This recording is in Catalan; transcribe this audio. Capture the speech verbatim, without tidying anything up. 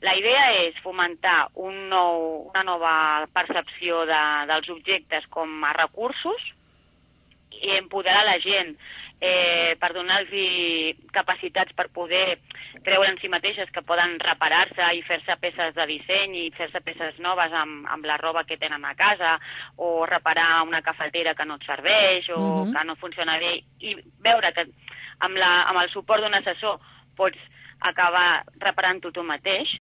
La idea és fomentar un nou, una nova percepció de, dels objectes com a recursos i empoderar la gent eh, per donar-los capacitats per poder creure en si mateixes que poden reparar-se i fer-se peces de disseny i fer-se peces noves amb, amb la roba que tenen a casa, o reparar una cafetera que no et serveix o uh-huh. que no funciona bé, i veure que amb, la, amb el suport d'un assessor pots acabar reparant-ho tu mateix.